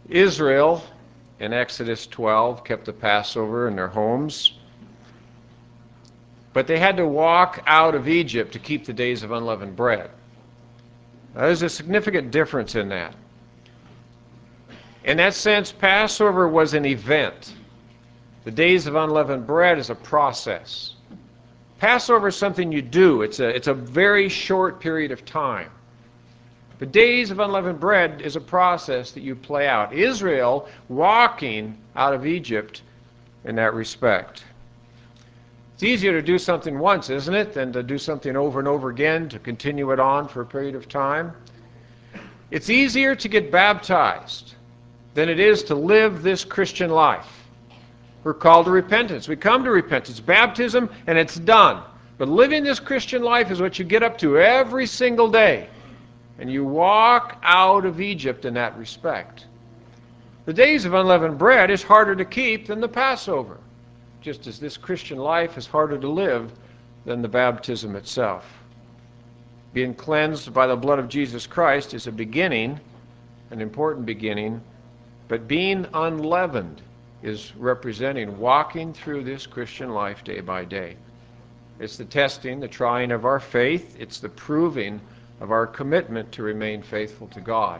Israel, in Exodus 12, kept the Passover in their homes, but they had to walk out of Egypt to keep the days of unleavened bread. Now, there's a significant difference in that. In that sense, Passover was an event. The days of unleavened bread is a process. Passover is something you do. It's a very short period of time. The days of unleavened bread is a process that you play out. Israel walking out of Egypt in that respect. It's easier to do something once, isn't it, than to do something over and over again, to continue it on for a period of time. It's easier to get baptized than it is to live this Christian life. We're called to repentance. We come to repentance, baptism, and it's done. But living this Christian life is what you get up to every single day. And you walk out of Egypt in that respect. The days of unleavened bread is harder to keep than the Passover, just as this Christian life is harder to live than the baptism itself. Being cleansed by the blood of Jesus Christ is a beginning, an important beginning, but being unleavened is representing walking through this Christian life day by day. It's the testing, the trying of our faith. It's the proving of our commitment to remain faithful to God.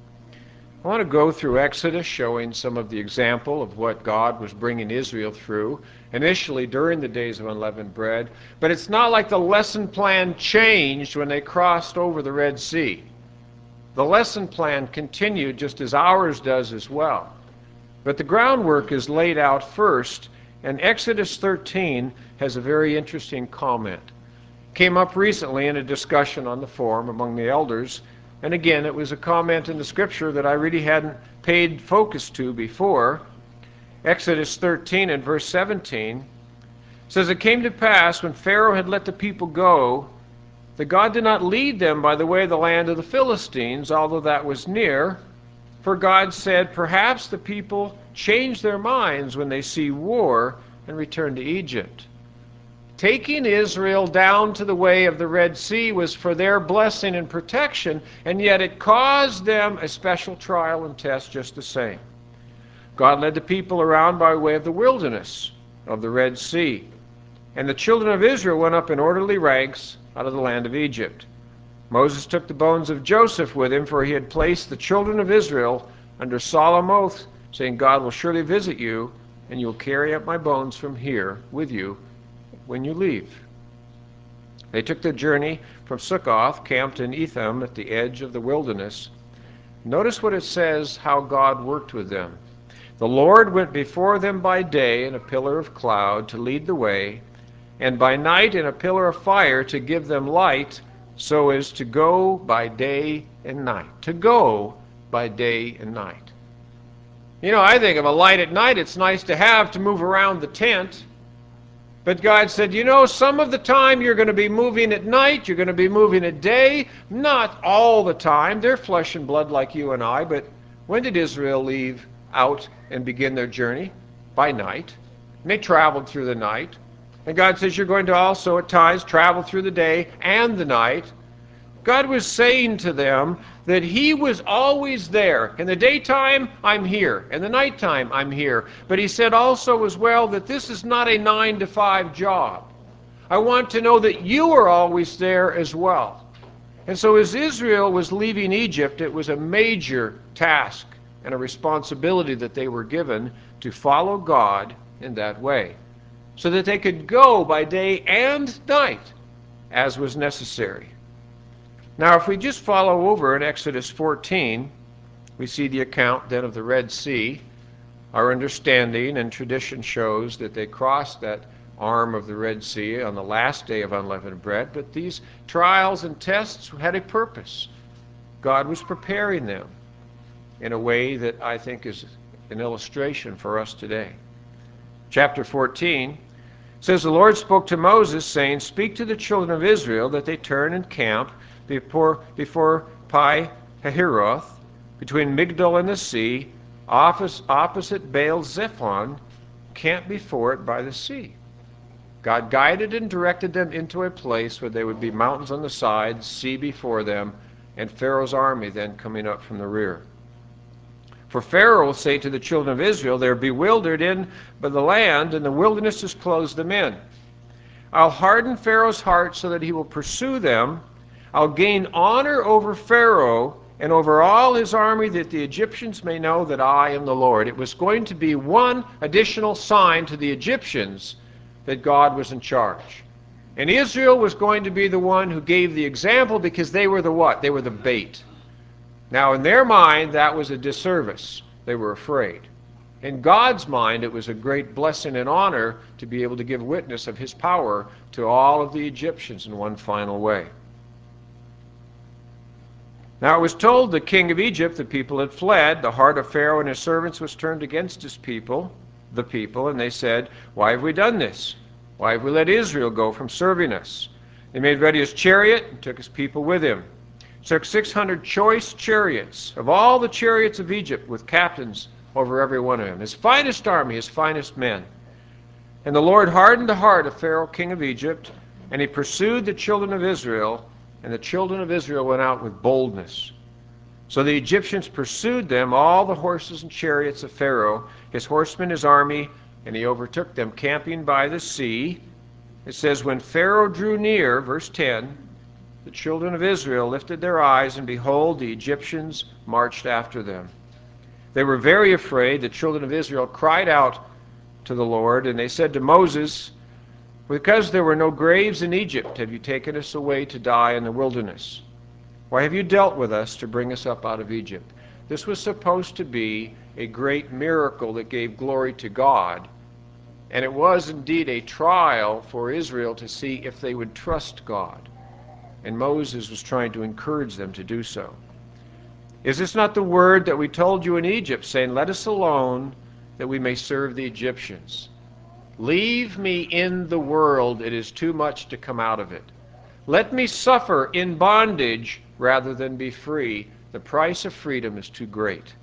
I want to go through Exodus, showing some of the example of what God was bringing Israel through, initially during the days of unleavened bread. But it's not like the lesson plan changed when they crossed over the Red Sea. The lesson plan continued just as ours does as well. But the groundwork is laid out first, and Exodus 13 has a very interesting comment. Came up recently in a discussion on the forum among the elders, and again it was a comment in the scripture that I really hadn't paid focus to before. Exodus 13 and verse 17 says, "It came to pass when Pharaoh had let the people go, that God did not lead them by the way of the land of the Philistines, although that was near. For God said, perhaps the people change their minds when they see war and return to Egypt." Taking Israel down to the way of the Red Sea was for their blessing and protection, and yet it caused them a special trial and test just the same. God led the people around by way of the wilderness of the Red Sea, and the children of Israel went up in orderly ranks out of the land of Egypt. Moses took the bones of Joseph with him, for he had placed the children of Israel under solemn oath, saying, "God will surely visit you, and you will carry up my bones from here with you when you leave." They took their journey from Succoth, camped in Etham at the edge of the wilderness. Notice what it says, how God worked with them. "The Lord went before them by day in a pillar of cloud to lead the way, and by night in a pillar of fire to give them light, so as to go by day and night." To go by day and night. You know, I think of a light at night it's nice to have to move around the tent. But God said, you know, some of the time you're going to be moving at night, you're going to be moving at day. Not all the time. They're flesh and blood like you and I. But when did Israel leave out and begin their journey? By night. And they traveled through the night. And God says you're going to also at times travel through the day and the night. God was saying to them that he was always there. In the daytime, I'm here. In the nighttime, I'm here. But he said also as well that this is not a 9-to-5 job. I want to know that you are always there as well. And so as Israel was leaving Egypt, it was a major task and a responsibility that they were given to follow God in that way, so that they could go by day and night as was necessary. Now, if we just follow over in Exodus 14, we see the account then of the Red Sea. Our understanding and tradition shows that they crossed that arm of the Red Sea on the last day of unleavened bread, but these trials and tests had a purpose. God was preparing them in a way that I think is an illustration for us today. Chapter 14 says, "The Lord spoke to Moses, saying, Speak to the children of Israel that they turn and camp before Pi-hahiroth, between Migdol and the sea, opposite Baal-zephon, camp before it by the sea." God guided and directed them into a place where there would be mountains on the sides, sea before them, and Pharaoh's army then coming up from the rear. For Pharaoh will say to the children of Israel, they're bewildered in by the land, and the wilderness has closed them in. I'll harden Pharaoh's heart so that he will pursue them. I'll gain honor over Pharaoh and over all his army, that the Egyptians may know that I am the Lord. It was going to be one additional sign to the Egyptians that God was in charge. And Israel was going to be the one who gave the example, because they were the what? They were the bait. Now, in their mind, that was a disservice. They were afraid. In God's mind, it was a great blessing and honor to be able to give witness of his power to all of the Egyptians in one final way. Now, it was told the king of Egypt, the people had fled. The heart of Pharaoh and his servants was turned against his people, the people, and they said, why have we done this? Why have we let Israel go from serving us? They made ready his chariot and took his people with him. Took 600 choice chariots of all the chariots of Egypt, with captains over every one of them, his finest army, his finest men. And the Lord hardened the heart of Pharaoh, king of Egypt, and he pursued the children of Israel, and the children of Israel went out with boldness. So the Egyptians pursued them, all the horses and chariots of Pharaoh, his horsemen, his army, and he overtook them camping by the sea. It says, when Pharaoh drew near, verse 10, the children of Israel lifted their eyes, and behold, the Egyptians marched after them. They were very afraid. The children of Israel cried out to the Lord, and they said to Moses, because there were no graves in Egypt, have you taken us away to die in the wilderness? Why have you dealt with us to bring us up out of Egypt? This was supposed to be a great miracle that gave glory to God, and it was indeed a trial for Israel to see if they would trust God. And Moses was trying to encourage them to do so. Is this not the word that we told you in Egypt, saying, let us alone, that we may serve the Egyptians? Leave me in the world, it is too much to come out of it. Let me suffer in bondage rather than be free. The price of freedom is too great.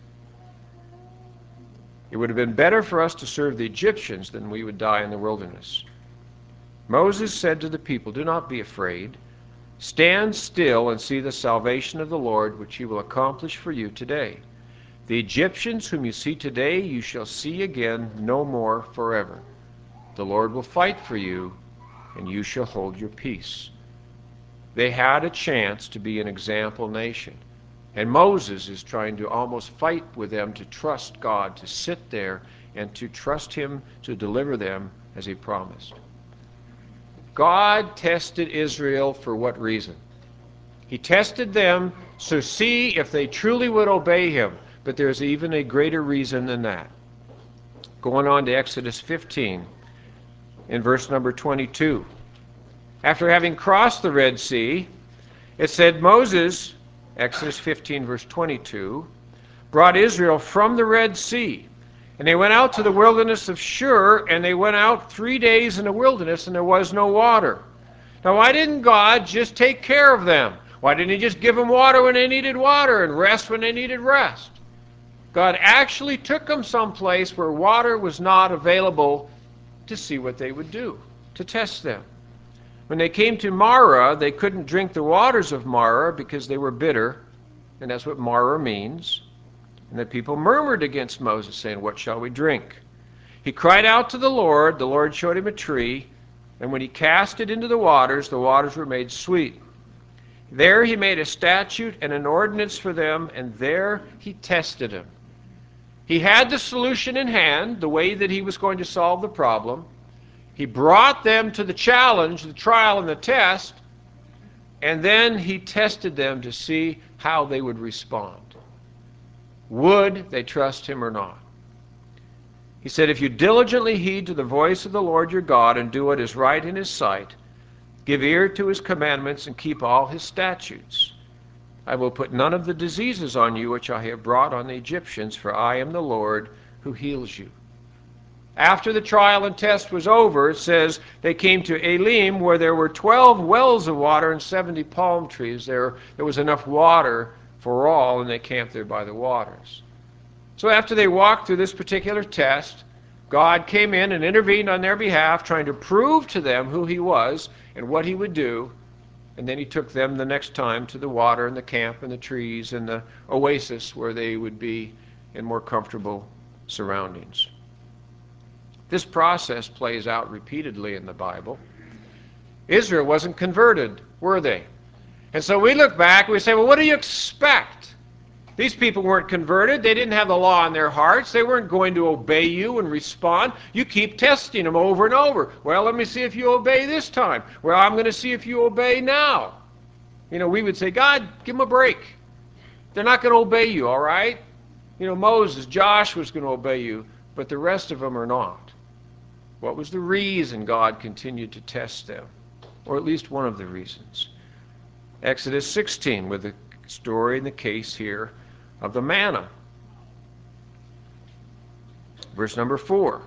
It would have been better for us to serve the Egyptians than we would die in the wilderness. Moses said to the people, do not be afraid. Stand still and see the salvation of the Lord, which he will accomplish for you today. The Egyptians whom you see today, you shall see again no more forever. The Lord will fight for you, and you shall hold your peace. They had a chance to be an example nation. And Moses is trying to almost fight with them to trust God, to sit there and to trust him to deliver them as he promised. God tested Israel for what reason? He tested them to see if they truly would obey him. But there's even a greater reason than that. Going on to Exodus 15, in verse number 22. After having crossed the Red Sea, it said Moses, Exodus 15, verse 22, brought Israel from the Red Sea. And they went out to the wilderness of Shur, and they went out 3 days in the wilderness, and there was no water. Now, why didn't God just take care of them? Why didn't he just give them water when they needed water and rest when they needed rest? God actually took them someplace where water was not available to see what they would do, to test them. When they came to Marah, they couldn't drink the waters of Marah because they were bitter, and that's what Marah means. And the people murmured against Moses, saying, what shall we drink? He cried out to the Lord showed him a tree, and when he cast it into the waters were made sweet. There he made a statute and an ordinance for them, and there he tested them. He had the solution in hand, the way that he was going to solve the problem. He brought them to the challenge, the trial, and the test, and then he tested them to see how they would respond. Would they trust him or not? He said, if you diligently heed to the voice of the Lord your God and do what is right in his sight, give ear to his commandments and keep all his statutes, I will put none of the diseases on you which I have brought on the Egyptians, for I am the Lord who heals you. After the trial and test was over, it says they came to Elim, where there were 12 wells of water and 70 palm trees. There was enough water for all, and they camped there by the waters. So after they walked through this particular test, God came in and intervened on their behalf, trying to prove to them who he was and what he would do. And then he took them the next time to the water and the camp and the trees and the oasis where they would be in more comfortable surroundings. This process plays out repeatedly in the Bible. Israel wasn't converted, were they? And so we look back and we say, well, what do you expect? These people weren't converted. They didn't have the law in their hearts. They weren't going to obey you and respond. You keep testing them over and over. Well, let me see if you obey this time. Well, I'm going to see if you obey now. We would say, God, give them a break. They're not going to obey you, all right? Moses, Joshua's going to obey you, but the rest of them are not. What was the reason God continued to test them? Or at least one of the reasons. Exodus 16, with the story and the case here of the manna. Verse number 4.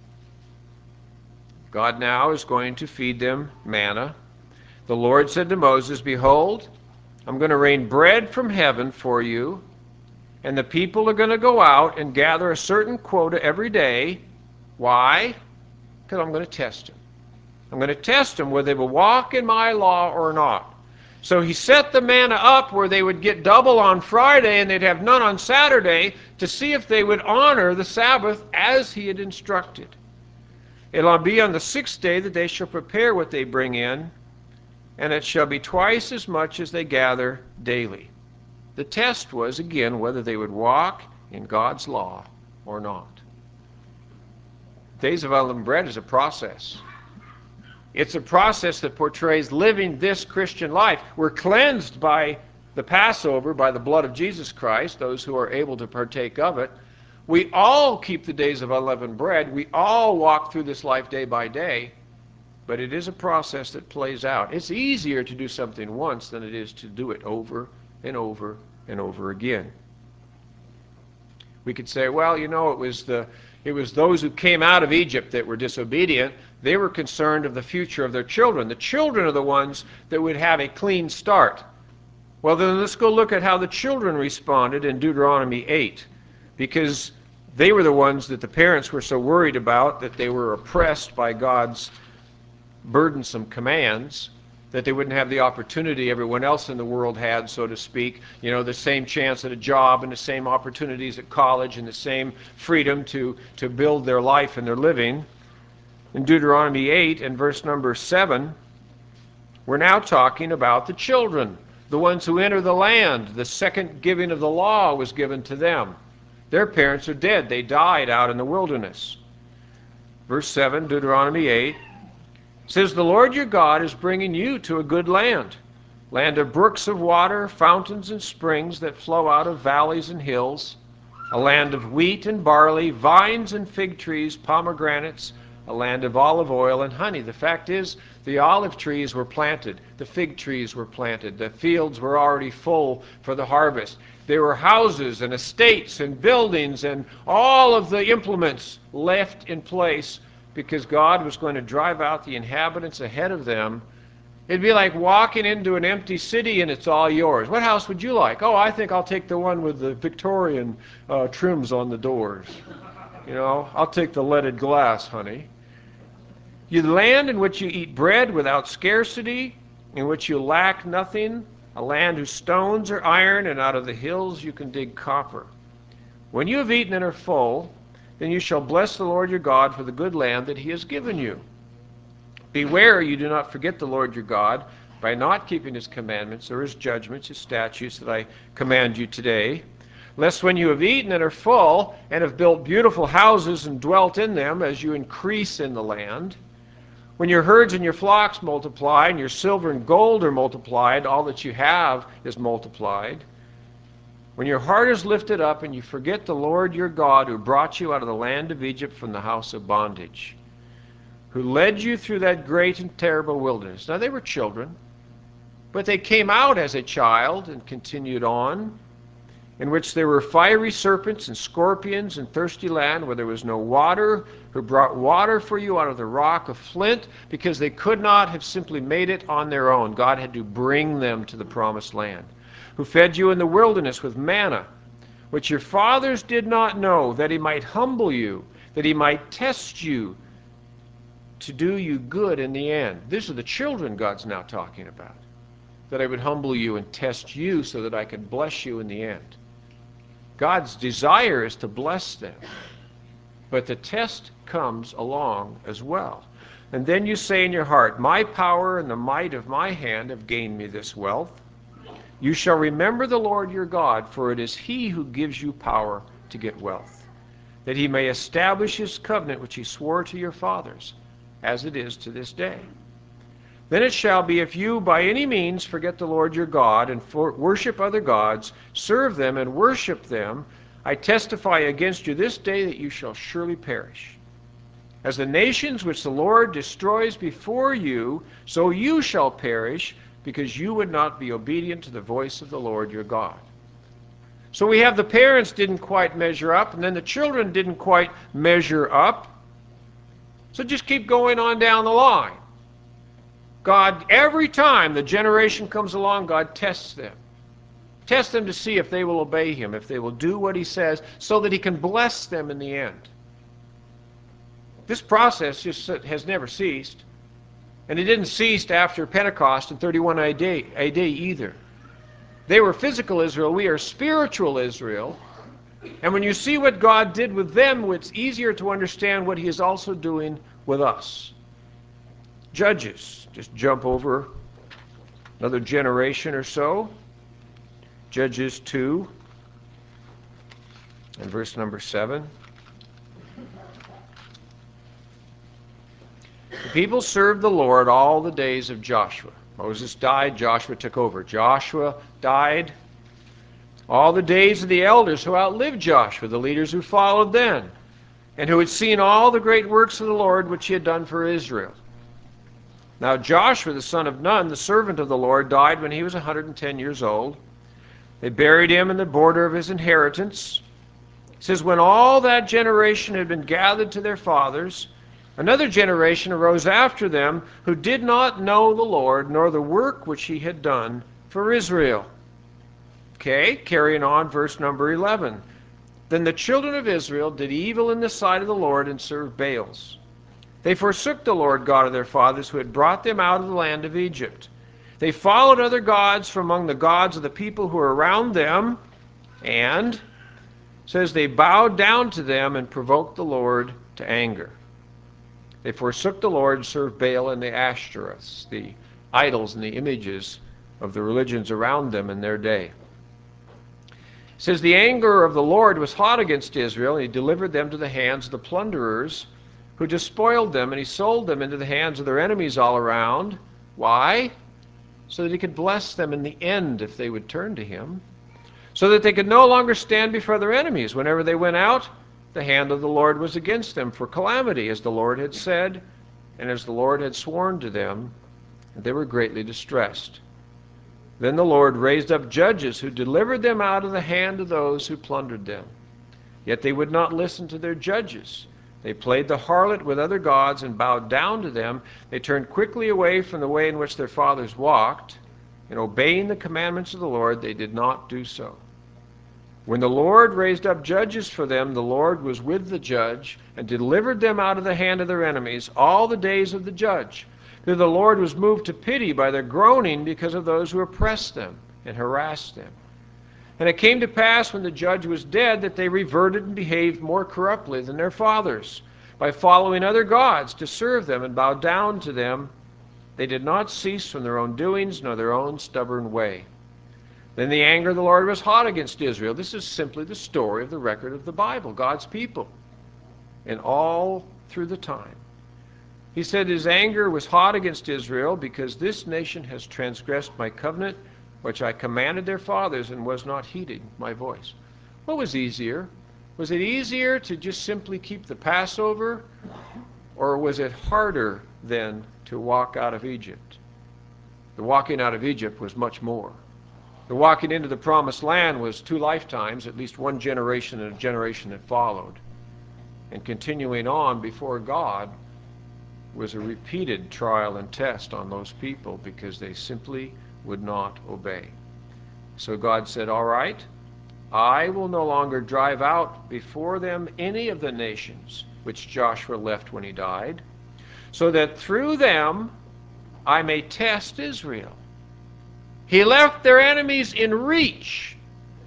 God now is going to feed them manna. The Lord said to Moses, behold, I'm going to rain bread from heaven for you, and the people are going to go out and gather a certain quota every day. Why? Because I'm going to test them. I'm going to test them whether they will walk in my law or not. So he set the manna up where they would get double on Friday and they'd have none on Saturday to see if they would honor the Sabbath as he had instructed. It'll be on the 6th day that they shall prepare what they bring in, and it shall be twice as much as they gather daily. The test was, again, whether they would walk in God's law or not. Days of Unleavened Bread is a process. It's a process that portrays living this Christian life. We're cleansed by the Passover, by the blood of Jesus Christ, those who are able to partake of it. We all keep the days of unleavened bread. We all walk through this life day by day, but it is a process that plays out. It's easier to do something once than it is to do it over and over and over again. We could say, well, it was those who came out of Egypt that were disobedient. They were concerned of the future of their children. The children are the ones that would have a clean start. Well, then let's go look at how the children responded in Deuteronomy 8, because they were the ones that the parents were so worried about, that they were oppressed by God's burdensome commands, that they wouldn't have the opportunity everyone else in the world had, so to speak. The same chance at a job and the same opportunities at college and the same freedom to build their life and their living. In Deuteronomy 8 and verse number 7, we're now talking about the children, the ones who enter the land. The second giving of the law was given to them. Their parents are dead. They died out in the wilderness. Verse 7, Deuteronomy 8, says, the Lord your God is bringing you to a good land of brooks of water, fountains and springs that flow out of valleys and hills, a land of wheat and barley, vines and fig trees, pomegranates, a land of olive oil and honey. The fact is, the olive trees were planted, the fig trees were planted, the fields were already full for the harvest. There were houses and estates and buildings and all of the implements left in place because God was going to drive out the inhabitants ahead of them. It'd be like walking into an empty city and it's all yours. What house would you like? Oh, I think I'll take the one with the Victorian trims on the doors. I'll take the leaded glass, honey. You land in which you eat bread without scarcity, in which you lack nothing, a land whose stones are iron, and out of the hills you can dig copper. When you have eaten and are full, then you shall bless the Lord your God for the good land that he has given you. Beware you do not forget the Lord your God by not keeping his commandments or his judgments, his statutes that I command you today, lest when you have eaten and are full and have built beautiful houses and dwelt in them as you increase in the land, when your herds and your flocks multiply and your silver and gold are multiplied, all that you have is multiplied, when your heart is lifted up and you forget the Lord your God who brought you out of the land of Egypt from the house of bondage, who led you through that great and terrible wilderness. Now they were children, but they came out as a child and continued on, in which there were fiery serpents and scorpions and thirsty land where there was no water, who brought water for you out of the rock of flint, because they could not have simply made it on their own. God had to bring them to the promised land. Who fed you in the wilderness with manna, which your fathers did not know, that he might humble you, that he might test you, to do you good in the end. These are the children God's now talking about. That I would humble you and test you so that I could bless you in the end. God's desire is to bless them. But the test comes along as well. And then you say in your heart, my power and the might of my hand have gained me this wealth. You shall remember the Lord your God, for it is he who gives you power to get wealth, that he may establish his covenant which he swore to your fathers, as it is to this day. Then it shall be, if you by any means forget the Lord your God and worship other gods, serve them and worship them, I testify against you this day that you shall surely perish. As the nations which the Lord destroys before you, so you shall perish, because you would not be obedient to the voice of the Lord your God. So we have the parents didn't quite measure up, and then the children didn't quite measure up. So just keep going on down the line. God, every time the generation comes along, God tests them. Tests them to see if they will obey him, if they will do what he says, so that he can bless them in the end. This process just has never ceased. And it didn't cease after Pentecost in 31 AD either. They were physical Israel. We are spiritual Israel. And when you see what God did with them, it's easier to understand what he is also doing with us. Judges, just jump over another generation or so. Judges 2 and verse number 7. The people served the Lord all the days of Joshua. Moses died, Joshua took over. Joshua died. All the days of the elders who outlived Joshua, the leaders who followed then, and who had seen all the great works of the Lord which he had done for Israel. Now Joshua, the son of Nun, the servant of the Lord, died when he was 110 years old. They buried him in the border of his inheritance. It says, when all that generation had been gathered to their fathers, another generation arose after them who did not know the Lord, nor the work which he had done for Israel. Okay, carrying on, verse number 11. Then the children of Israel did evil in the sight of the Lord and served Baals. They forsook the Lord God of their fathers, who had brought them out of the land of Egypt. They followed other gods from among the gods of the people who were around them, and says they bowed down to them and provoked the Lord to anger. They forsook the Lord and served Baal and the Ashtoreths, the idols and the images of the religions around them in their day. It says the anger of the Lord was hot against Israel, and he delivered them to the hands of the plunderers, who despoiled them, and he sold them into the hands of their enemies all around. Why? So that he could bless them in the end if they would turn to him, so that they could no longer stand before their enemies. Whenever they went out, the hand of the Lord was against them for calamity, as the Lord had said, and as the Lord had sworn to them, and they were greatly distressed. Then the Lord raised up judges who delivered them out of the hand of those who plundered them. Yet they would not listen to their judges. They played the harlot with other gods and bowed down to them. They turned quickly away from the way in which their fathers walked. In obeying the commandments of the Lord, they did not do so. When the Lord raised up judges for them, the Lord was with the judge and delivered them out of the hand of their enemies all the days of the judge. For the Lord was moved to pity by their groaning because of those who oppressed them and harassed them. And it came to pass when the judge was dead that they reverted and behaved more corruptly than their fathers, by following other gods to serve them and bow down to them. They did not cease from their own doings, nor their own stubborn way. Then the anger of the Lord was hot against Israel. This is simply the story of the record of the Bible, God's people, and all through the time. He said his anger was hot against Israel because this nation has transgressed my covenant, which I commanded their fathers, and was not heeding my voice. What was easier? Was it easier to just simply keep the Passover, or was it harder then to walk out of Egypt? The walking out of Egypt was much more. The walking into the promised land was 2 lifetimes, at least one generation and a generation that followed. And continuing on before God was a repeated trial and test on those people because they simply would not obey. So God said, all right, I will no longer drive out before them any of the nations which Joshua left when he died, so that through them I may test Israel. He left their enemies in reach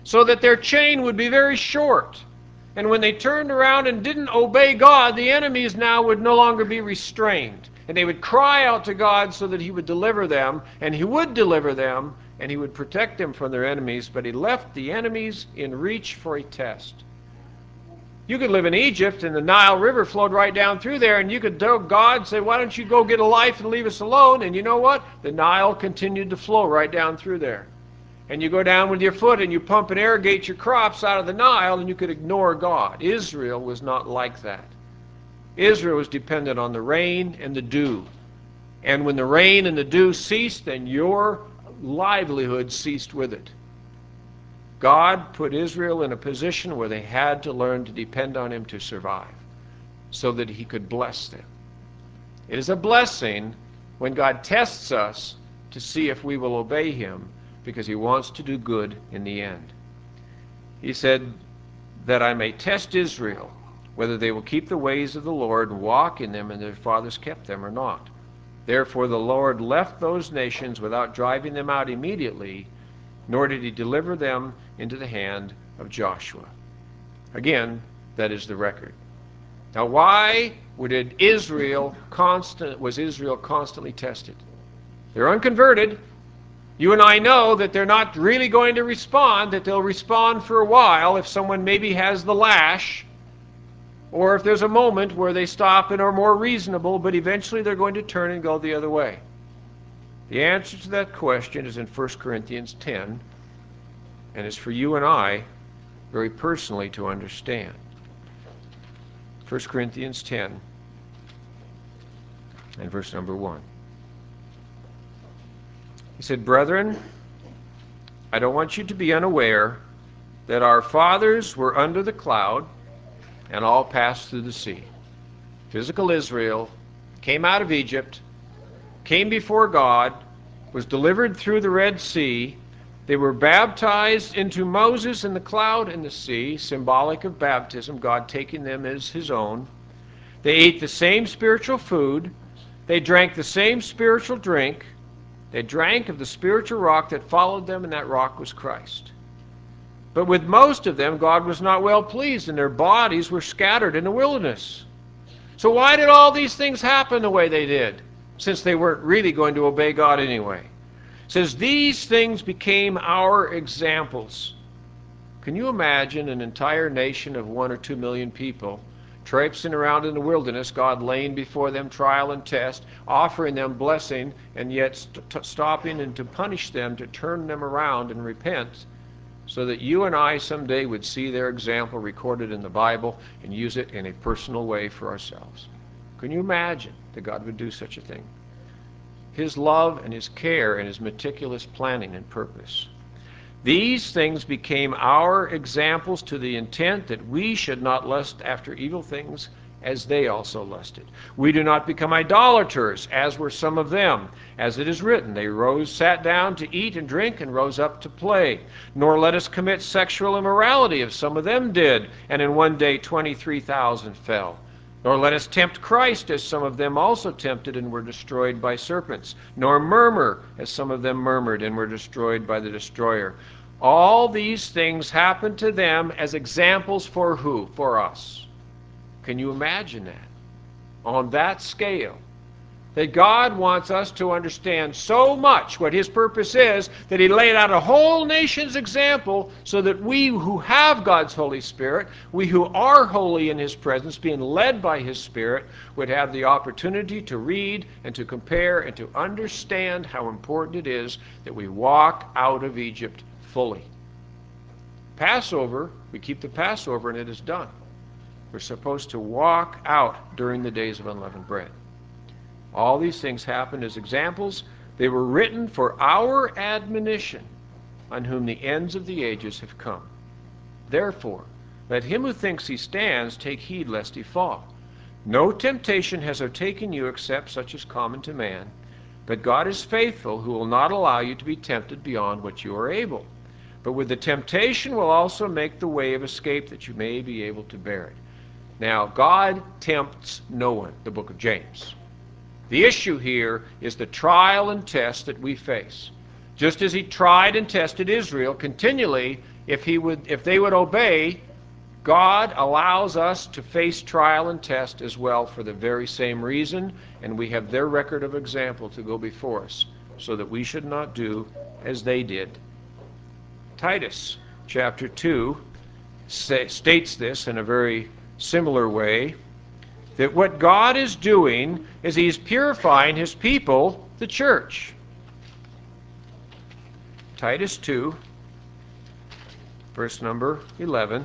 so that their chain would be very short. And when they turned around and didn't obey God, the enemies now would no longer be restrained. And they would cry out to God so that he would deliver them, and he would deliver them, and he would protect them from their enemies, but he left the enemies in reach for a test. You could live in Egypt and the Nile River flowed right down through there, and you could tell God, say, why don't you go get a life and leave us alone? And you know what? The Nile continued to flow right down through there. And you go down with your foot and you pump and irrigate your crops out of the Nile, and you could ignore God. Israel was not like that. Israel was dependent on the rain and the dew. And when the rain and the dew ceased, then your livelihood ceased with it. God put Israel in a position where they had to learn to depend on him to survive, so that he could bless them. It is a blessing when God tests us to see if we will obey him, because he wants to do good in the end. He said, that I may test Israel, whether they will keep the ways of the Lord and walk in them, and their fathers kept them or not. Therefore the Lord left those nations without driving them out immediately, nor did he deliver them into the hand of Joshua. Again, that is the record. Now, why was Israel constantly tested? They're unconverted. You and I know that they're not really going to respond, that they'll respond for a while if someone maybe has the lash, or if there's a moment where they stop and are more reasonable, but eventually they're going to turn and go the other way. The answer to that question is in 1 Corinthians 10, and it's for you and I very personally to understand. 1 Corinthians 10 and verse number 1. He said, brethren, I don't want you to be unaware that our fathers were under the cloud and all passed through the sea. Physical Israel came out of Egypt, came before God, was delivered through the Red Sea. They were baptized into Moses in the cloud and the sea, symbolic of baptism, God taking them as his own. They ate the same spiritual food. They drank the same spiritual drink. They drank of the spiritual rock that followed them, and that rock was Christ. But with most of them, God was not well pleased, and their bodies were scattered in the wilderness. So why did all these things happen the way they did, since they weren't really going to obey God anyway? It says, these things became our examples. Can you imagine an entire nation of 1 or 2 million people traipsing around in the wilderness, God laying before them trial and test, offering them blessing, and yet stopping and to punish them, to turn them around and repent, so that you and I someday would see their example recorded in the Bible and use it in a personal way for ourselves? Can you imagine that God would do such a thing? His love and his care and his meticulous planning and purpose. These things became our examples to the intent that we should not lust after evil things as they also lusted. We do not become idolaters, as were some of them. As it is written, they sat down to eat and drink and rose up to play. Nor let us commit sexual immorality, as some of them did, and in one day 23,000 fell. Nor let us tempt Christ, as some of them also tempted and were destroyed by serpents. Nor murmur, as some of them murmured and were destroyed by the destroyer. All these things happened to them as examples for who? For us. Can you imagine that? On that scale. That God wants us to understand so much what his purpose is, that he laid out a whole nation's example so that we who have God's Holy Spirit, we who are holy in his presence, being led by his Spirit, would have the opportunity to read and to compare and to understand how important it is that we walk out of Egypt fully. Passover, we keep the Passover and it is done. We're supposed to walk out during the days of unleavened bread. All these things happened as examples. They were written for our admonition, on whom the ends of the ages have come. Therefore, let him who thinks he stands take heed lest he fall. No temptation has overtaken you except such as common to man. But God is faithful, who will not allow you to be tempted beyond what you are able. But with the temptation will also make the way of escape, that you may be able to bear it. Now, God tempts no one, the book of James. The issue here is the trial and test that we face. Just as he tried and tested Israel continually, if they would obey, God allows us to face trial and test as well for the very same reason, and we have their record of example to go before us, so that we should not do as they did. Titus chapter 2 states this in a very similar way, that what God is doing is He's purifying His people, the church. Titus 2, verse number 11.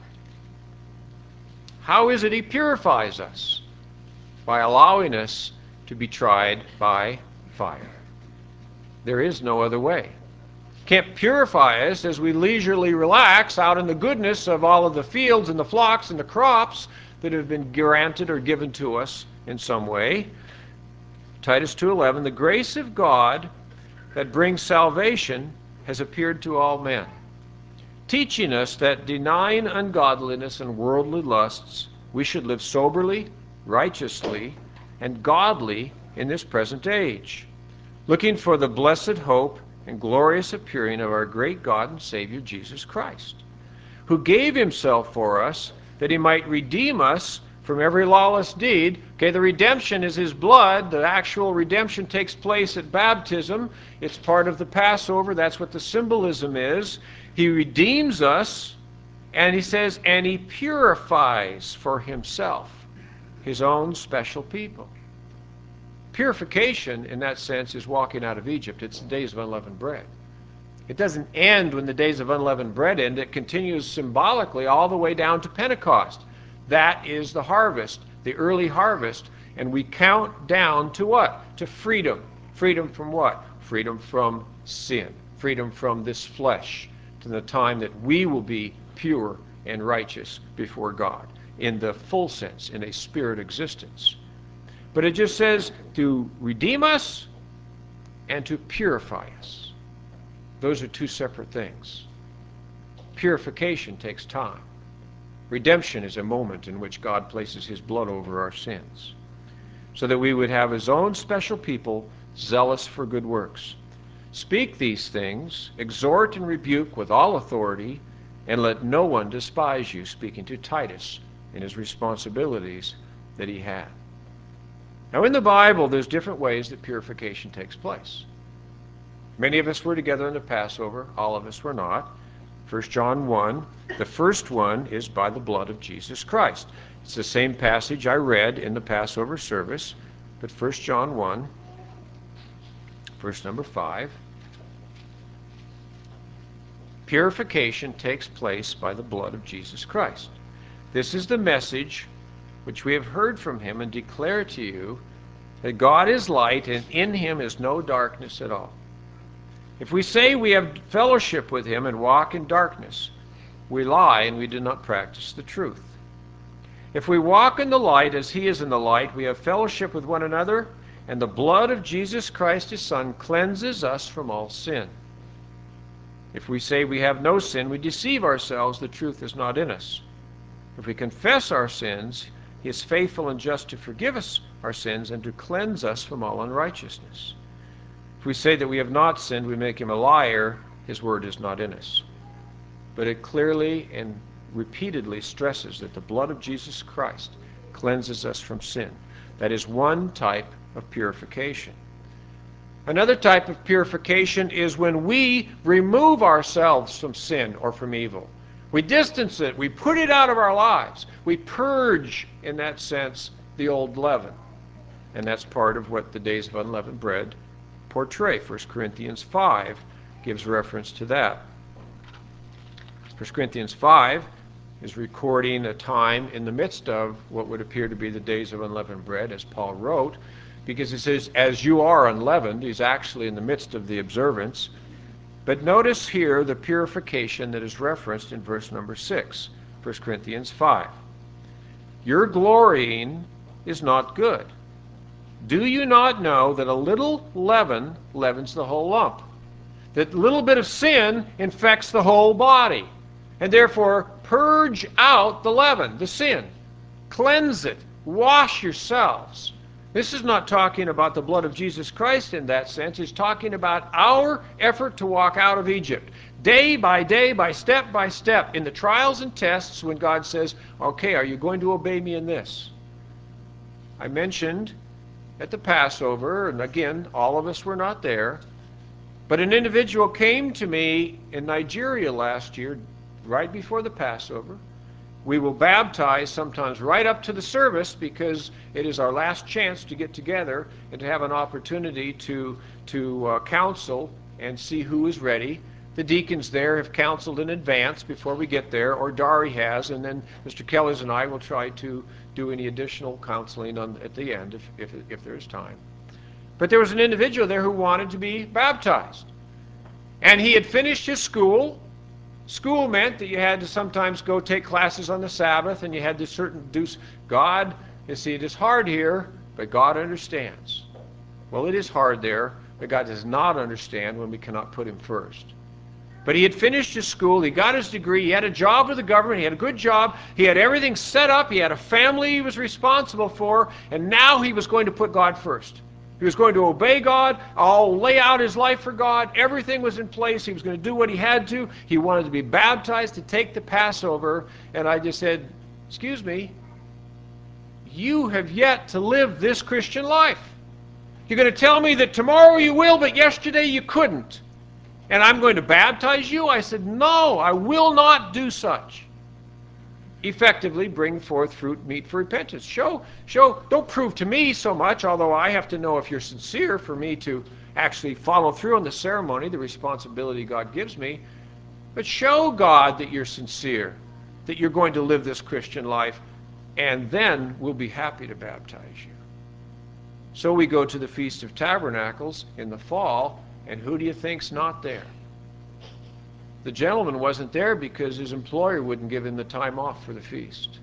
How is it He purifies us? By allowing us to be tried by fire. There is no other way. Can't purify us as we leisurely relax out in the goodness of all of the fields and the flocks and the crops that have been granted or given to us in some way. Titus 2:11, the grace of God that brings salvation has appeared to all men, teaching us that denying ungodliness and worldly lusts, we should live soberly, righteously, and godly in this present age, looking for the blessed hope and glorious appearing of our great God and Savior Jesus Christ, who gave Himself for us that He might redeem us from every lawless deed. Okay, the redemption is His blood. The actual redemption takes place at baptism. It's part of the Passover. That's what the symbolism is. He redeems us, and He says, and He purifies for Himself His own special people. Purification, in that sense, is walking out of Egypt. It's the days of unleavened bread. It doesn't end when the days of unleavened bread end. It continues symbolically all the way down to Pentecost. That is the harvest, the early harvest. And we count down to what? To freedom. Freedom from what? Freedom from sin. Freedom from this flesh. To the time that we will be pure and righteous before God. In the full sense, in a spirit existence. But it just says to redeem us and to purify us. Those are two separate things. Purification takes time. Redemption is a moment in which God places His blood over our sins, so that we would have His own special people zealous for good works. Speak these things, exhort and rebuke with all authority, and let no one despise you, speaking to Titus in his responsibilities that he had. Now in the Bible, there's different ways that purification takes place. Many of us were together in the Passover. All of us were not. 1 John 1, the first one is by the blood of Jesus Christ. It's the same passage I read in the Passover service, but 1 John 1, verse number 5. Purification takes place by the blood of Jesus Christ. This is the message which we have heard from Him and declare to you, that God is light and in Him is no darkness at all. If we say we have fellowship with Him and walk in darkness, we lie and we do not practice the truth. If we walk in the light as He is in the light, we have fellowship with one another, and the blood of Jesus Christ His Son cleanses us from all sin. If we say we have no sin, we deceive ourselves, the truth is not in us. If we confess our sins, He is faithful and just to forgive us our sins and to cleanse us from all unrighteousness. If we say that we have not sinned, we make Him a liar, His word is not in us. But it clearly and repeatedly stresses that the blood of Jesus Christ cleanses us from sin. That is one type of purification. Another type of purification is when we remove ourselves from sin or from evil. We distance it. We put it out of our lives. We purge, in that sense, the old leaven. And that's part of what the days of unleavened bread portray. 1 Corinthians 5 gives reference to that. 1 Corinthians 5 is recording a time in the midst of what would appear to be the days of unleavened bread, as Paul wrote, because it says, as you are unleavened. He's actually in the midst of the observance. But notice here the purification that is referenced in verse number 6, 1 Corinthians 5. Your glorying is not good. Do you not know that a little leaven leavens the whole lump? That little bit of sin infects the whole body. And therefore, purge out the leaven, the sin. Cleanse it. Wash yourselves. This is not talking about the blood of Jesus Christ in that sense. It's talking about our effort to walk out of Egypt. Day by step, in the trials and tests when God says, okay, are you going to obey me in this? I mentioned at the Passover, and again, all of us were not there, but an individual came to me in Nigeria last year, right before the Passover. We will baptize sometimes right up to the service because it is our last chance to get together and to have an opportunity to counsel and see who is ready. The deacons there have counseled in advance before we get there, or Dari has, and then Mr. Kellers and I will try to do any additional counseling at the end if there's time. But there was an individual there who wanted to be baptized. And he had finished his school. School meant that you had to sometimes go take classes on the Sabbath, and you had to do. God, you see, it is hard here, but God understands. Well, it is hard there, but God does not understand when we cannot put him first. But he had finished his school, he got his degree, he had a job with the government, he had a good job, he had everything set up, he had a family he was responsible for, and now he was going to put God first. He was going to obey God, lay out his life for God. Everything was in place. He was going to do what he had to. He wanted to be baptized to take the Passover. And I just said, excuse me, you have yet to live this Christian life. You're going to tell me that tomorrow you will, but yesterday you couldn't. And I'm going to baptize you? I said, no, I will not do such. Effectively bring forth fruit meet for repentance. Don't prove to me so much, although I have to know if you're sincere for me to actually follow through on the ceremony, the responsibility God gives me. But show God that you're sincere, that you're going to live this Christian life, and then we'll be happy to baptize you. So we go to the Feast of Tabernacles in the fall, and who do you think's not there? The gentleman wasn't there because his employer wouldn't give him the time off for the feast.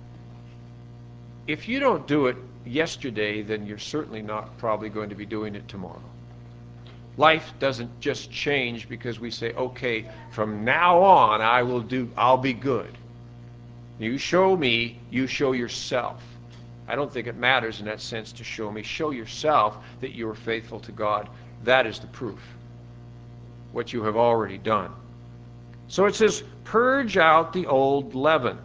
If you don't do it yesterday, then you're certainly not probably going to be doing it tomorrow. Life doesn't just change because we say, okay, from now on I'll be good. You show me, you show yourself. I don't think it matters in that sense to show me. Show yourself that you are faithful to God. That is the proof. What you have already done. So it says, purge out the old leaven,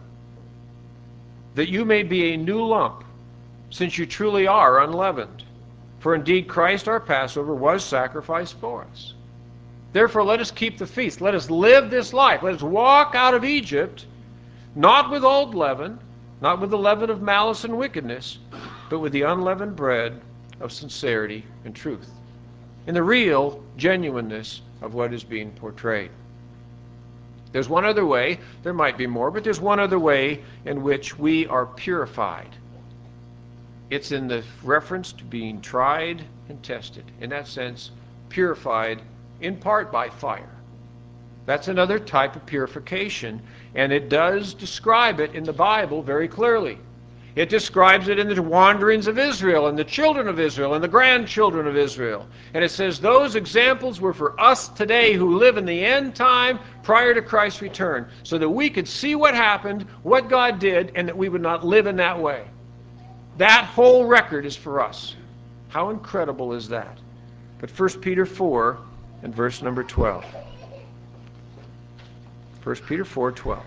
that you may be a new lump, since you truly are unleavened. For indeed Christ our Passover was sacrificed for us. Therefore let us keep the feast. Let us live this life. Let us walk out of Egypt, not with old leaven, not with the leaven of malice and wickedness, but with the unleavened bread of sincerity and truth, in the real genuineness of what is being portrayed. There's one other way, there might be more, but there's one other way in which we are purified. It's in the reference to being tried and tested. In that sense, purified in part by fire. That's another type of purification, and it does describe it in the Bible very clearly. It describes it in the wanderings of Israel and the children of Israel and the grandchildren of Israel. And it says those examples were for us today who live in the end time prior to Christ's return, so that we could see what happened, what God did, and that we would not live in that way. That whole record is for us. How incredible is that? But 1 Peter 4 and verse number 12. 1 Peter 4:12.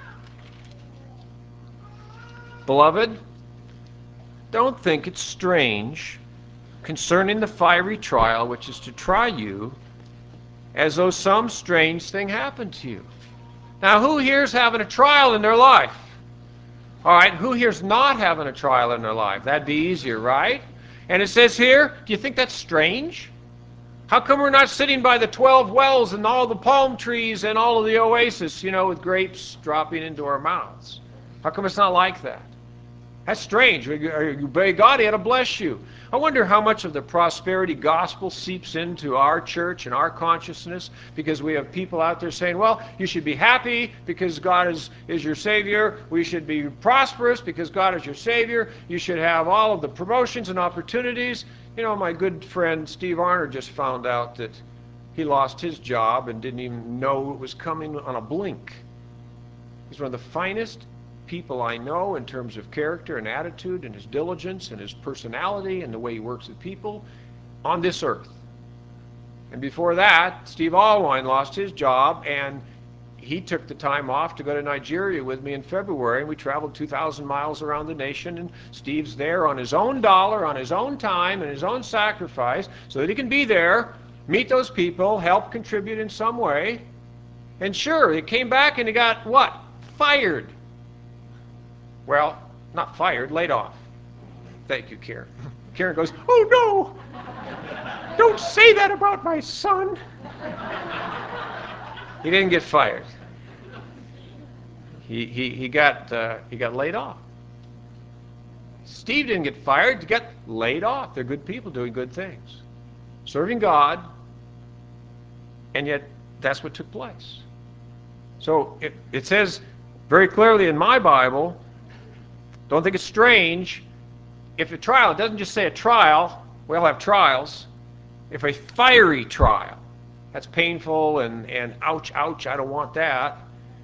Beloved, don't think it strange concerning the fiery trial which is to try you, as though some strange thing happened to you. Now, who here's having a trial in their life? All right, who here's not having a trial in their life? That'd be easier, right? And it says here, do you think that's strange? How come we're not sitting by the 12 wells and all the palm trees and all of the oasis, with grapes dropping into our mouths? How come it's not like that? That's strange. You obey God, he had to bless you. I wonder how much of the prosperity gospel seeps into our church and our consciousness, because we have people out there saying, well, you should be happy because God is your Savior. We should be prosperous because God is your Savior. You should have all of the promotions and opportunities. My good friend Steve Arner just found out that he lost his job and didn't even know it was coming on a blink. He's one of the finest people I know in terms of character and attitude and his diligence and his personality and the way he works with people on this earth. And before that, Steve Allwine lost his job, and he took the time off to go to Nigeria with me in February, and we traveled 2,000 miles around the nation, and Steve's there on his own dollar, on his own time, and his own sacrifice, so that he can be there, meet those people, help contribute in some way. And sure, he came back and he got, what? Fired. Well, not fired, laid off. Thank you, Karen. Karen goes, oh no, don't say that about my son. He didn't get fired. He got laid off. Steve didn't get fired. He got laid off. They're good people doing good things, serving God, and yet that's what took place. So it says very clearly in my Bible, don't think it's strange, if a trial, it doesn't just say a trial, we all have trials, if a fiery trial, that's painful and ouch, ouch, I don't want that,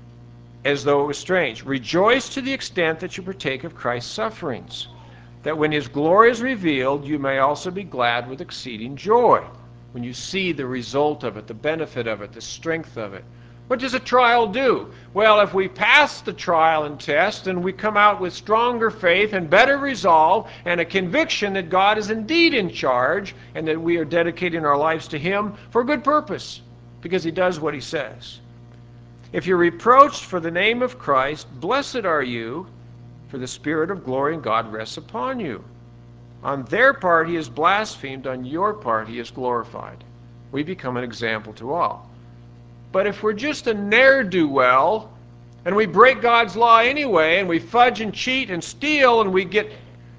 as though it was strange. Rejoice to the extent that you partake of Christ's sufferings, that when his glory is revealed, you may also be glad with exceeding joy, when you see the result of it, the benefit of it, the strength of it. What does a trial do? Well, if we pass the trial and test, and we come out with stronger faith and better resolve and a conviction that God is indeed in charge and that we are dedicating our lives to him for a good purpose, because he does what he says. If you're reproached for the name of Christ, blessed are you, for the Spirit of glory and God rests upon you. On their part he is blasphemed, on your part he is glorified. We become an example to all. But if we're just a ne'er-do-well, and we break God's law anyway, and we fudge and cheat and steal, and we get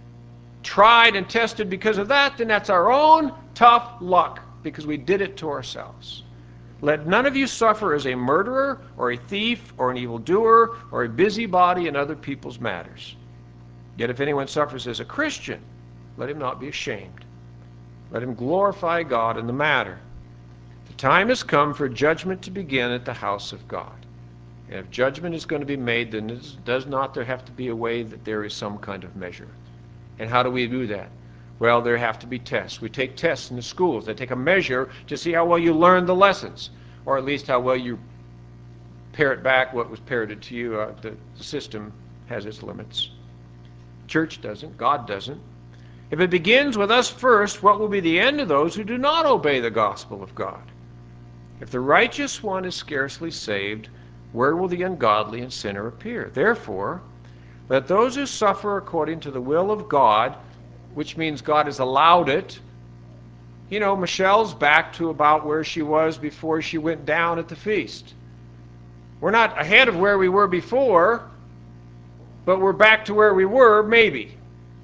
tried and tested because of that, then that's our own tough luck, because we did it to ourselves. Let none of you suffer as a murderer, or a thief, or an evildoer, or a busybody in other people's matters. Yet if anyone suffers as a Christian, let him not be ashamed. Let him glorify God in the matter. The time has come for judgment to begin at the house of God. And if judgment is going to be made, then does not there have to be a way that there is some kind of measure? And how do we do that? Well, there have to be tests. We take tests in the schools. They take a measure to see how well you learn the lessons, or at least how well you parrot back what was parroted to you. The system has its limits. Church doesn't. God doesn't. If it begins with us first, what will be the end of those who do not obey the gospel of God? If the righteous one is scarcely saved, where will the ungodly and sinner appear? Therefore, let those who suffer according to the will of God, which means God has allowed it. You know, Michelle's back to about where she was before she went down at the feast. We're not ahead of where we were before, but we're back to where we were, maybe.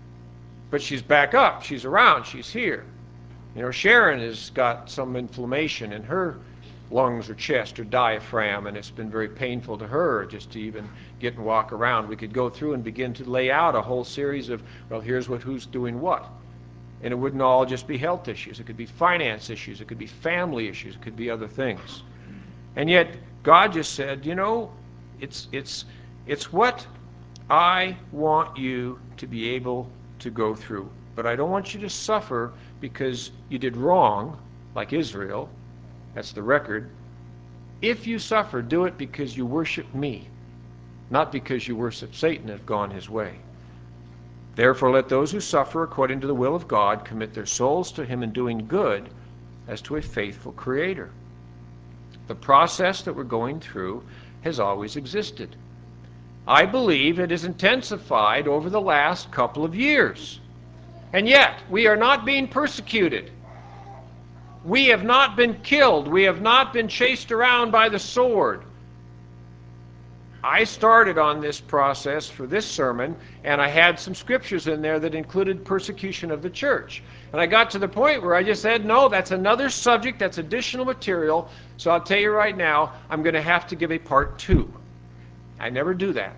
But she's back up. She's around. She's here. You know, Sharon has got some inflammation in her lungs or chest or diaphragm, and it's been very painful to her just to even get and walk around. We could go through and begin to lay out a whole series of, well, here's who's doing what. And it wouldn't all just be health issues. It could be finance issues. It could be family issues. It could be other things. And yet, God just said, you know, it's what I want you to be able to go through. But I don't want you to suffer because you did wrong, like Israel. That's the record. If you suffer, do it because you worship me, not because you worship Satan and have gone his way. Therefore, let those who suffer according to the will of God commit their souls to him in doing good as to a faithful Creator. The process that we're going through has always existed. I believe it has intensified over the last couple of years. And yet, we are not being persecuted. We have not been killed. We have not been chased around by the sword. I started on this process for this sermon, and I had some scriptures in there that included persecution of the church. And I got to the point where I just said, no, that's another subject, that's additional material, so I'll tell you right now, I'm going to have to give a part 2. I never do that.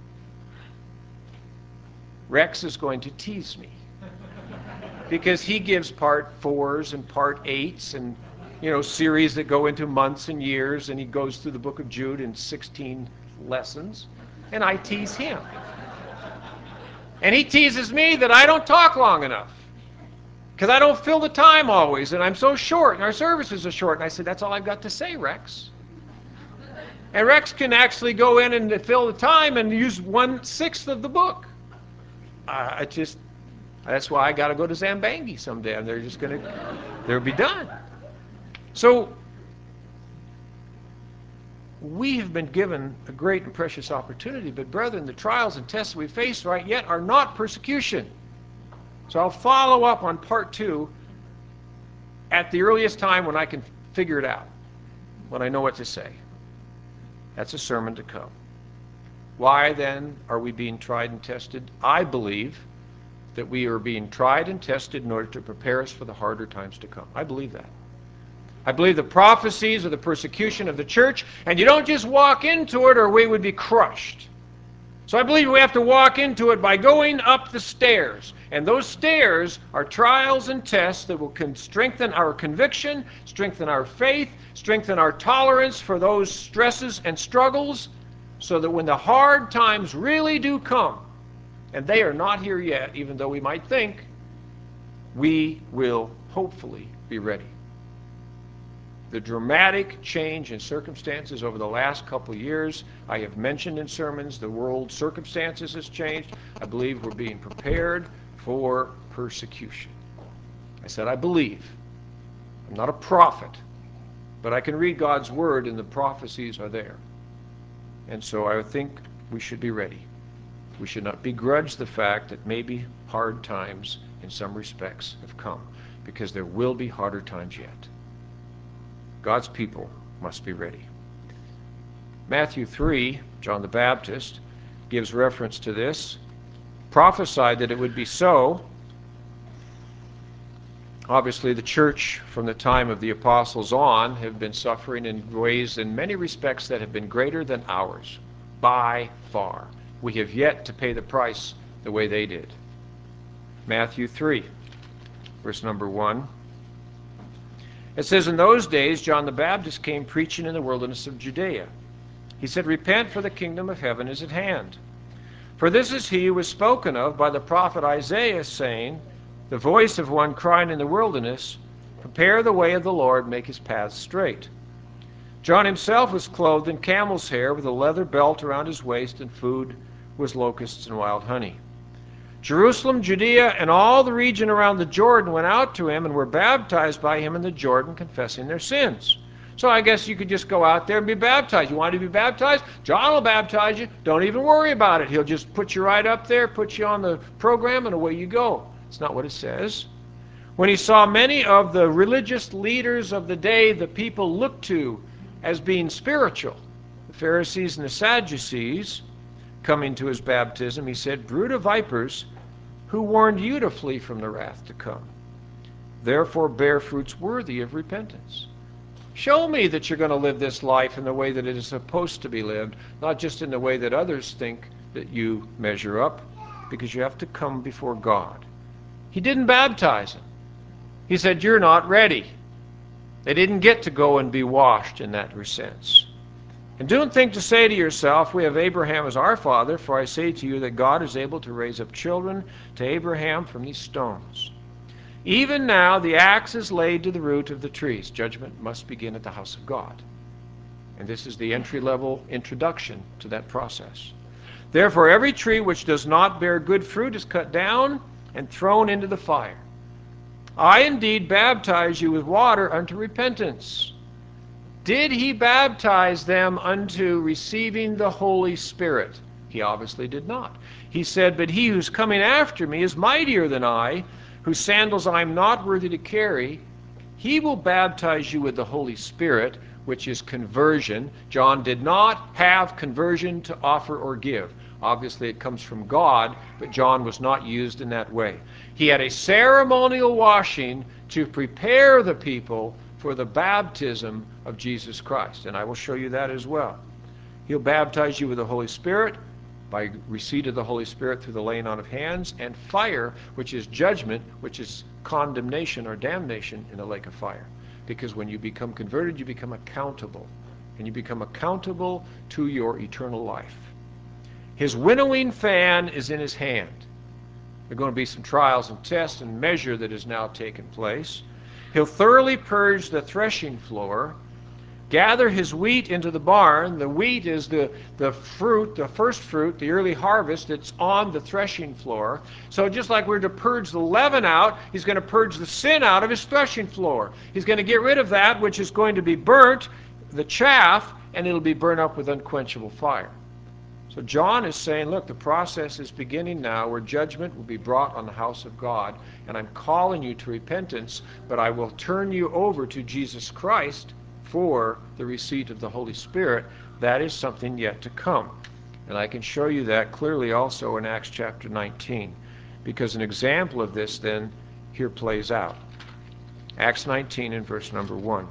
Rex is going to tease me, because he gives part 4s and part 8s and, you know, series that go into months and years, and he goes through the book of Jude in 16 lessons. and I tease him. And he teases me that I don't talk long enough because I don't fill the time always, and I'm so short, and our services are short. And I said, that's all I've got to say, Rex. And Rex can actually go in and fill the time and use 1/6 of the book. That's why I got to go to Zambangi someday, and they'll be done. So we have been given a great and precious opportunity, but brethren, the trials and tests we face right yet are not persecution. So I'll follow up on part 2 at the earliest time when I can figure it out, when I know what to say. That's a sermon to come. Why then are we being tried and tested? I believe that we are being tried and tested in order to prepare us for the harder times to come. I believe that. I believe the prophecies of the persecution of the church, and you don't just walk into it or we would be crushed. So I believe we have to walk into it by going up the stairs. And those stairs are trials and tests that will strengthen our conviction, strengthen our faith, strengthen our tolerance for those stresses and struggles, so that when the hard times really do come, and they are not here yet, even though we might think, we will hopefully be ready. The dramatic change in circumstances over the last couple of years, I have mentioned in sermons, the world circumstances has changed. I believe we're being prepared for persecution. I said I believe. I'm not a prophet, but I can read God's word and the prophecies are there. And so I think we should be ready. We should not begrudge the fact that maybe hard times in some respects have come, because there will be harder times yet. God's people must be ready. Matthew 3, John the Baptist gives reference to this, prophesied that it would be so. Obviously, the church from the time of the apostles on have been suffering in ways in many respects that have been greater than ours, by far. We have yet to pay the price the way they did. Matthew 3, verse number 1. It says, in those days John the Baptist came preaching in the wilderness of Judea. He said, repent, for the kingdom of heaven is at hand. For this is he who was spoken of by the prophet Isaiah, saying, the voice of one crying in the wilderness, prepare the way of the Lord, make his paths straight. John himself was clothed in camel's hair, with a leather belt around his waist, and food was locusts and wild honey. Jerusalem, Judea, and all the region around the Jordan went out to him and were baptized by him in the Jordan, confessing their sins. So I guess you could just go out there and be baptized. You want to be baptized? John will baptize you. Don't even worry about it. He'll just put you right up there, put you on the program, and away you go. It's not what it says. When he saw many of the religious leaders of the day the people looked to as being spiritual, the Pharisees and the Sadducees, coming to his baptism, he said, brood of vipers, who warned you to flee from the wrath to come? Therefore bear fruits worthy of repentance. Show me that you're going to live this life in the way that it is supposed to be lived, not just in the way that others think that you measure up, because you have to come before God. He didn't baptize them. He said, you're not ready. They didn't get to go and be washed in that sense. And don't think to say to yourself, we have Abraham as our father, for I say to you that God is able to raise up children to Abraham from these stones. Even now the axe is laid to the root of the trees. Judgment must begin at the house of God. And this is the entry-level introduction to that process. Therefore every tree which does not bear good fruit is cut down and thrown into the fire. I indeed baptize you with water unto repentance. Did he baptize them unto receiving the Holy Spirit? He obviously did not. He said, but he who's coming after me is mightier than I, whose sandals I am not worthy to carry. He will baptize you with the Holy Spirit, which is conversion. John did not have conversion to offer or give. Obviously it comes from God, but John was not used in that way. He had a ceremonial washing to prepare the people for the baptism of Jesus Christ. And I will show you that as well. He'll baptize you with the Holy Spirit by receipt of the Holy Spirit through the laying on of hands, and fire, which is judgment, which is condemnation or damnation in the lake of fire. Because when you become converted, you become accountable. And you become accountable to your eternal life. His winnowing fan is in his hand. There are going to be some trials and tests and measure that has now taken place. He'll thoroughly purge the threshing floor, gather his wheat into the barn. The wheat is the fruit, the first fruit, the early harvest that's on the threshing floor. So just like we're to purge the leaven out, he's going to purge the sin out of his threshing floor. He's going to get rid of that which is going to be burnt, the chaff, and it'll be burned up with unquenchable fire. So John is saying, look, the process is beginning now where judgment will be brought on the house of God, and I'm calling you to repentance, but I will turn you over to Jesus Christ for the receipt of the Holy Spirit. That is something yet to come. And I can show you that clearly also in Acts chapter 19, because an example of this then here plays out. Acts 19 and verse number 1.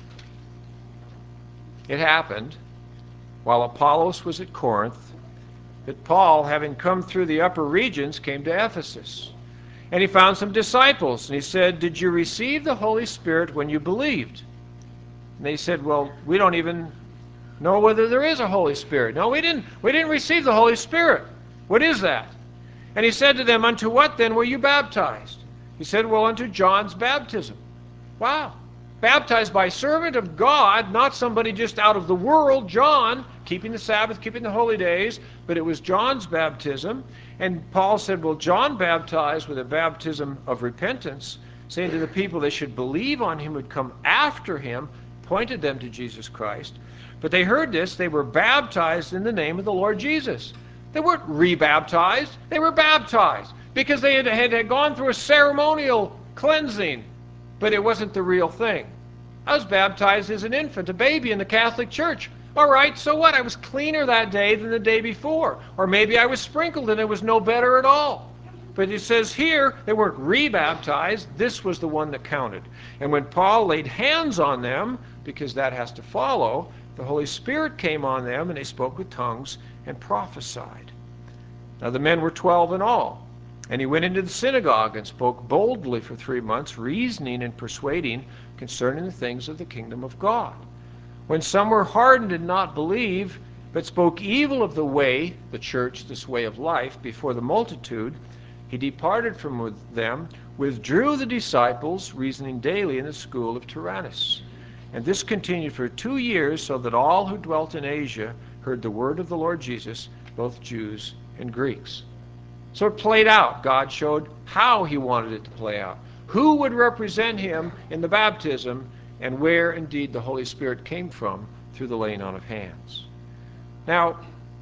It happened, while Apollos was at Corinth, that Paul, having come through the upper regions, came to Ephesus. And he found some disciples, and he said, did you receive the Holy Spirit when you believed? And they said, well, we don't even know whether there is a Holy Spirit. No, we didn't receive the Holy Spirit. What is that? And he said to them, unto what then were you baptized? He said, well, unto John's baptism. Wow. Baptized by servant of God, not somebody just out of the world, John, keeping the Sabbath, keeping the holy days, but it was John's baptism. And Paul said, well, John baptized with a baptism of repentance, saying to the people they should believe on him who would come after him, pointed them to Jesus Christ. But they heard this, they were baptized in the name of the Lord Jesus. They weren't rebaptized, they were baptized because they had gone through a ceremonial cleansing, but it wasn't the real thing. I was baptized as an infant, a baby in the Catholic Church. All right, so what? I was cleaner that day than the day before. Or maybe I was sprinkled and it was no better at all. But it says here, they weren't rebaptized. This was the one that counted. And when Paul laid hands on them, because that has to follow, the Holy Spirit came on them and they spoke with tongues and prophesied. Now the men were 12 in all. And he went into the synagogue and spoke boldly for 3 months, reasoning and persuading concerning the things of the kingdom of God. When some were hardened and did not believe, but spoke evil of the way, the church, this way of life, before the multitude, he departed from them, withdrew the disciples, reasoning daily in the school of Tyrannus. And this continued for 2 years, so that all who dwelt in Asia heard the word of the Lord Jesus, both Jews and Greeks. So it played out. God showed how he wanted it to play out. Who would represent him in the baptism, and where indeed the Holy Spirit came from through the laying on of hands. Now,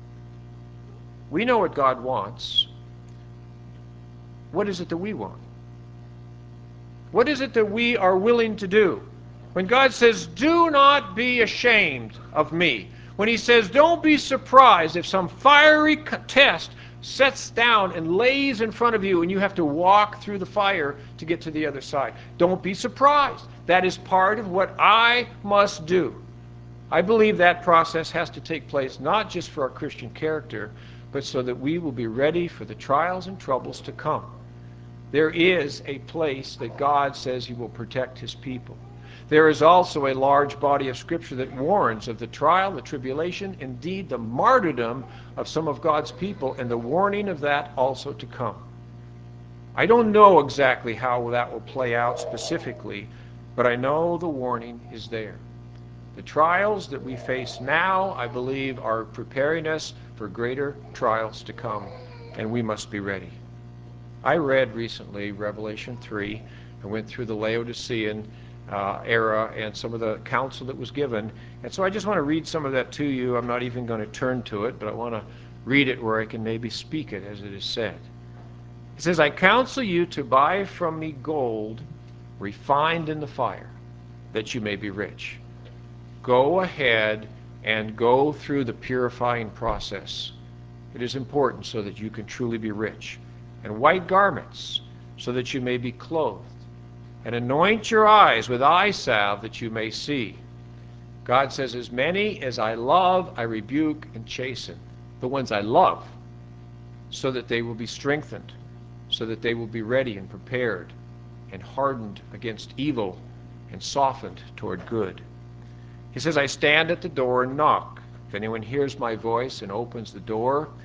we know what God wants. What is it that we want? What is it that we are willing to do? When God says, do not be ashamed of me. When he says, don't be surprised if some fiery test sets down and lays in front of you and you have to walk through the fire to get to the other side. Don't be surprised. That is part of what I must do. I believe that process has to take place not just for our Christian character, but so that we will be ready for the trials and troubles to come. There is a place that God says he will protect his people. There is also a large body of Scripture that warns of the trial, the tribulation, indeed the martyrdom of some of God's people, and the warning of that also to come. I don't know exactly how that will play out specifically, but I know the warning is there. The trials that we face now, I believe, are preparing us for greater trials to come, and we must be ready. I read recently Revelation 3. I went through the Laodicean era and some of the counsel that was given. And so I just want to read some of that to you. I'm not even going to turn to it, but I want to read it where I can maybe speak it as it is said. It says, I counsel you to buy from me gold refined in the fire, that you may be rich. Go ahead and go through the purifying process. It is important so that you can truly be rich. And white garments, so that you may be clothed. And anoint your eyes with eye salve that you may see. God says, as many as I love, I rebuke and chasten. The ones I love, so that they will be strengthened, so that they will be ready and prepared and hardened against evil and softened toward good. He says, I stand at the door and knock. If anyone hears my voice and opens the door,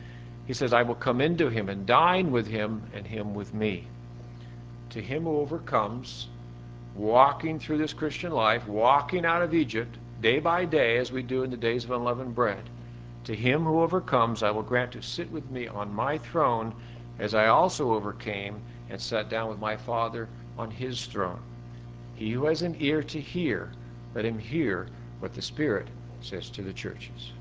He says, I will come into him and dine with him and him with me. To him who overcomes, walking through this Christian life, walking out of Egypt day by day as we do in the days of unleavened bread, to him who overcomes, I will grant to sit with me on my throne as I also overcame and sat down with my Father on his throne. He who has an ear to hear, let him hear what the Spirit says to the churches.